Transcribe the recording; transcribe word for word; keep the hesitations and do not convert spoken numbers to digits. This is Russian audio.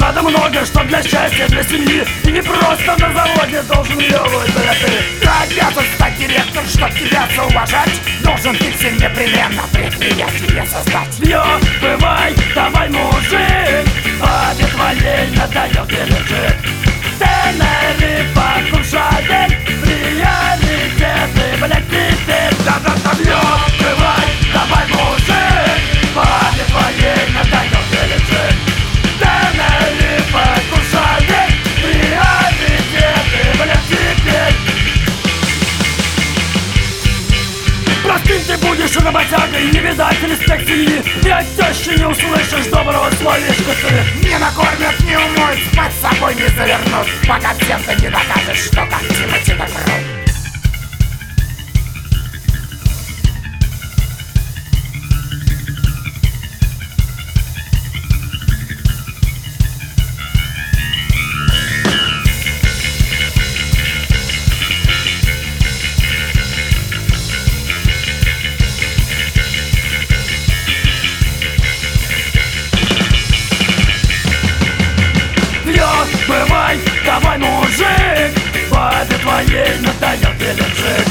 надо много, что для счастья, для семьи. И не просто на заводе должен левый, да ты. Да, тут стать директор, чтоб тебя зауважать, должен ты все непременно предприятие создать. Пьё, бывай, давай, мужик, бабе твоей надоел пережит. Тенерифа, Куршавель, приоритеты, блядь, теперь. Да-да-да, пьё, бывай, давай, мужик, бабе твоей надоел пережит. Тенерифа, Куршавель, приоритеты, блядь, теперь. Простым ты будешь работягой, не видать респект семьи. И от тещи не услышишь доброго словечка ты. Не накормят, не умоют, спать с собой не завернут, пока всем ты не докажешь, что как Тимати так крут. Бывай, давай, мужик, бабе твоей надоел пережит.